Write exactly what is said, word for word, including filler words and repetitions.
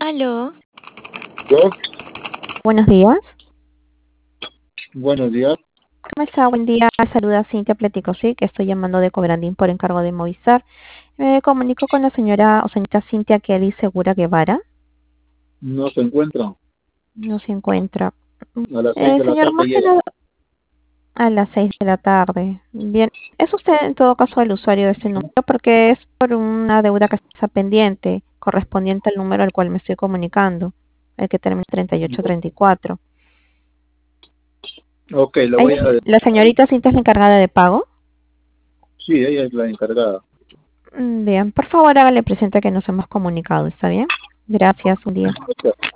Aló, Yo, Buenos días. buenos días. ¿Cómo está? Buen día. Saluda Cintia Pletico, sí, que estoy llamando de Cobrandín por encargo de Movistar. Me comunico con la señora o señorita Cintia Kelly Segura Guevara. No se encuentra. No se encuentra. A las seis Eh, de la señor, tarde más que llega. nada a las seis de la tarde. Bien. ¿Es usted en todo caso el usuario de este número? Porque es por una deuda que está pendiente, correspondiente al número al cual me estoy comunicando, el que termina treinta y ocho treinta y cuatro. Ok, lo voy ¿Ella a... es- ¿La señorita Cintia es la encargada de pago? Sí, ella es la encargada. Mm, Bien, por favor hágale presente que nos hemos comunicado, ¿está bien? Gracias, un día. Ok.